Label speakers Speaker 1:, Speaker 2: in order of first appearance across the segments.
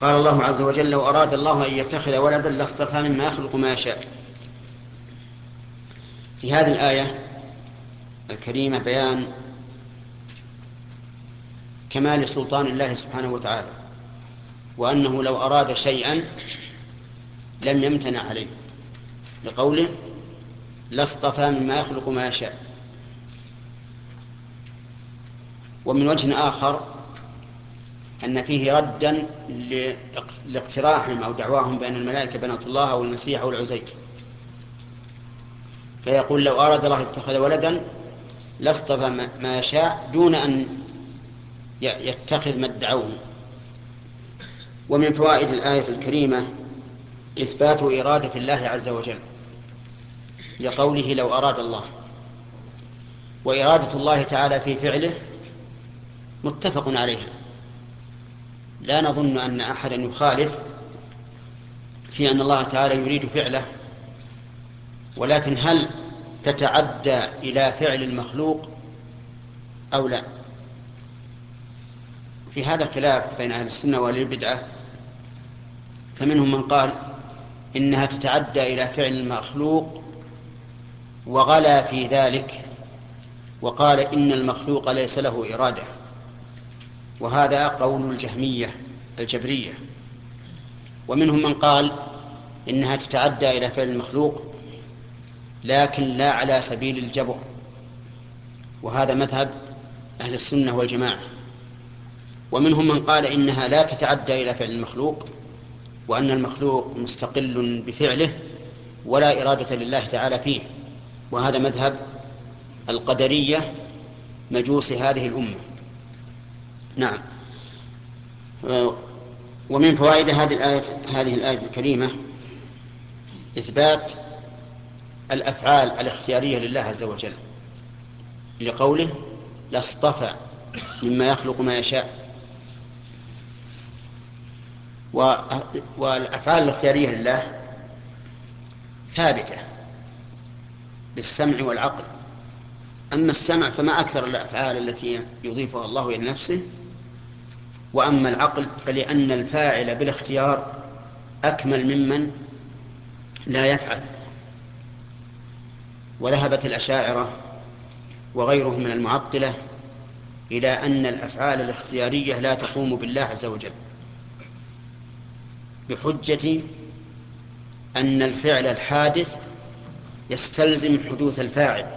Speaker 1: قال الله عز وجل: لو أراد الله أن يتخذ ولدا لاصطفى مما يخلق ما يشاء. في هذه الآية الكريمة بيان كمال سلطان الله سبحانه وتعالى، وأنه لو أراد شيئا لم يمتنع عليه، لقوله: لاصطفى مما يخلق ما يشاء. ومن وجه آخر أن فيه ردا لاقتراحهم أو دعواهم بأن الملائكة بنات الله أو المسيح أو العزير، فيقول: لو أراد الله اتخذ ولدا لاصطفى ما يشاء دون أن يتخذ ما ادعوه. ومن فوائد الآية الكريمة إثبات إرادة الله عز وجل، لقوله: لو أراد الله. وإرادة الله تعالى في فعله متفق عليها، لا نظن أن أحدا يخالف في أن الله تعالى يريد فعله، ولكن هل تتعدى إلى فعل المخلوق أو لا؟ في هذا خلاف بين أهل السنة وأهل البدعة، فمنهم من قال إنها تتعدى إلى فعل المخلوق وغلا في ذلك وقال إن المخلوق ليس له إرادة، وهذا قول الجهمية الجبرية. ومنهم من قال إنها تتعدى إلى فعل المخلوق لكن لا على سبيل الجبر، وهذا مذهب أهل السنة والجماعة. ومنهم من قال إنها لا تتعدى إلى فعل المخلوق، وأن المخلوق مستقل بفعله ولا إرادة لله تعالى فيه، وهذا مذهب القدرية مجوس هذه الأمة. نعم. ومن فوائد هذه الآية الكريمة إثبات الأفعال الاختيارية لله عز وجل، لقوله: لاصطفى مما يخلق ما يشاء. والأفعال الاختيارية لله ثابتة بالسمع والعقل. أما السمع فما أكثر الأفعال التي يضيفها الله إلى نفسه، وأما العقل فلأن الفاعل بالاختيار أكمل ممن لا يفعل. وذهبت الأشاعرة وغيرهم من المعطلة إلى أن الأفعال الاختيارية لا تقوم بالله عز وجل، بحجة أن الفعل الحادث يستلزم حدوث الفاعل،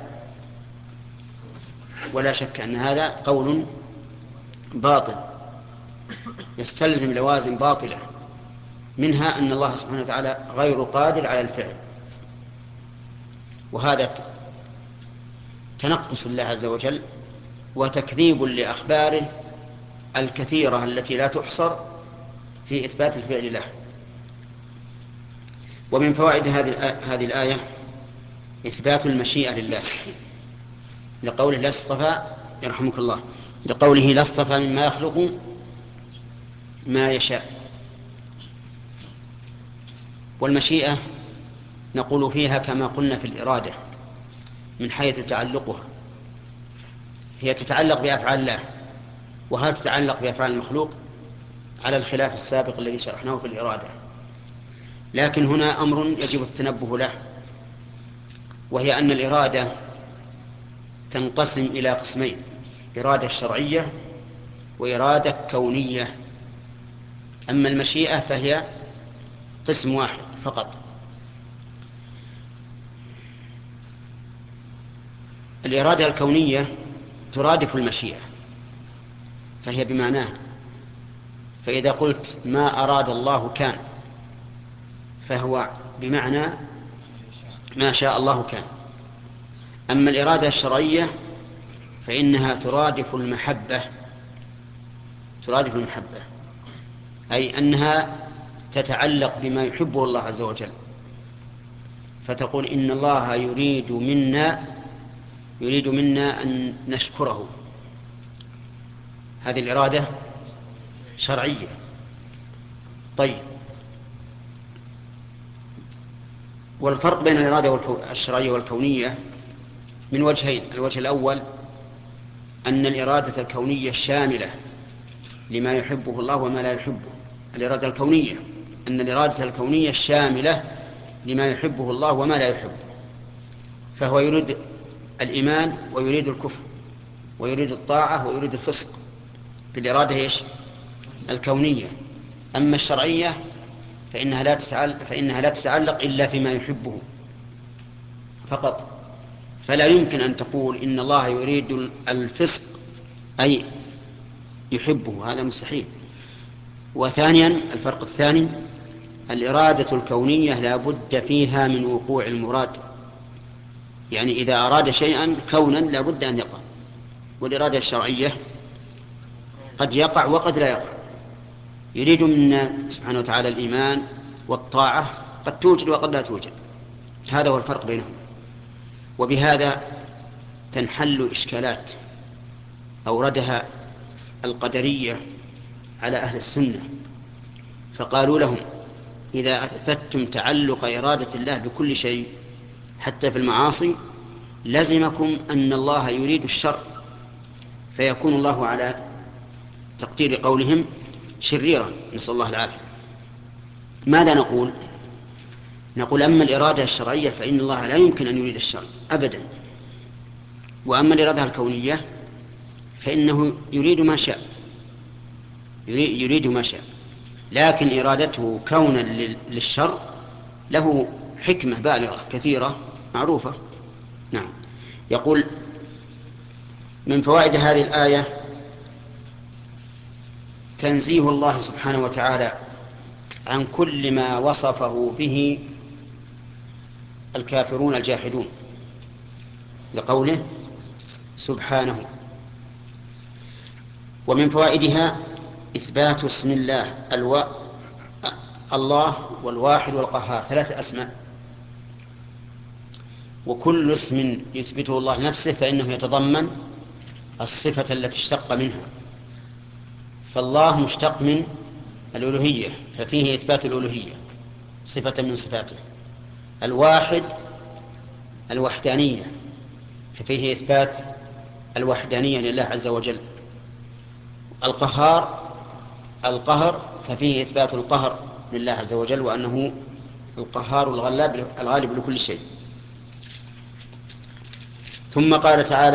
Speaker 1: ولا شك أن هذا قول باطل يستلزم لوازم باطلة، منها أن الله سبحانه وتعالى غير قادر على الفعل، وهذا تنقص الله عز وجل وتكذيب لأخباره الكثيرة التي لا تحصر في إثبات الفعل له. ومن فوائد هذه الآية إثبات المشيئة لله، لقوله: لا اصطفى، يرحمك الله، لقوله: لا اصطفى مما يخلق ما يشاء. والمشيئة نقول فيها كما قلنا في الإرادة من حيث تعلقها، هي تتعلق بأفعال الله، وهل تتعلق بأفعال المخلوق على الخلاف السابق الذي شرحناه في الإرادة. لكن هنا أمر يجب التنبه له، وهي أن الإرادة تنقسم إلى قسمين: إرادة شرعية وإرادة كونية. أما المشيئة فهي قسم واحد فقط. الإرادة الكونية ترادف المشيئة، فهي بمعناها، فإذا قلت ما أراد الله كان، فهو بمعنى ما شاء الله كان. أما الإرادة الشرعية فإنها ترادف المحبة، أي أنها تتعلق بما يحبه الله عز وجل، فتقول إن الله يريد منا أن نشكره. هذه الإرادة شرعية. طيب، والفرق بين الإرادة الشرعية والكونية من وجهين: الوجه الأول أن الإرادة الكونية شاملة لما يحبه الله وما لا يحبه، الإرادة الكونية، أن الإرادة الكونية شاملة لما يحبه الله وما لا يحبه، فهو يريد الإيمان ويريد الكفر ويريد الطاعة ويريد الفسق بالإرادة الكونية. أما الشرعية فإنها لا تتعلق إلا فيما يحبه فقط، فلا يمكن أن تقول إن الله يريد الفسق أي يحبه، هذا مستحيل. وثانيا الفرق الثاني، الإرادة الكونية لا بد فيها من وقوع المراد، يعني إذا أراد شيئا كونا لا بد أن يقع. والإرادة الشرعية قد يقع وقد لا يقع، يريد منا سبحانه وتعالى الإيمان والطاعة، قد توجد وقد لا توجد، هذا هو الفرق بينهم. وبهذا تنحل إشكالات أوردها القدرية على أهل السنة، فقالوا لهم إذا أثبتتم تعلق إرادة الله بكل شيء حتى في المعاصي لزمكم أن الله يريد الشر، فيكون الله على تقدير قولهم شريرا، نسأل الله العافية. ماذا نقول؟ نقول أما الإرادة الشرعية فإن الله لا يمكن أن يريد الشر أبدا، وأما الإرادة الكونية فإنه يريد ما شاء، يريد ما شاء، لكن إرادته كونا للشر له حكمة بالغة كثيرة معروفة. نعم. يقول من فوائد هذه الآية تنزيه الله سبحانه وتعالى عن كل ما وصفه به الكافرون الجاحدون، لقوله سبحانه. ومن فوائدها إثبات اسم الله الله والواحد والقهار، 3 أسماء، وكل اسم يثبته الله نفسه فإنه يتضمن الصفة التي اشتق منها، فالله مشتق من الألوهية ففيه إثبات الألوهية صفة من صفاته، الواحد الوحدانية ففيه إثبات الوحدانية لله عز وجل، القهر ففيه إثبات القهر لله عز وجل وأنه القهار الغالب لكل شيء. ثم قال تعالى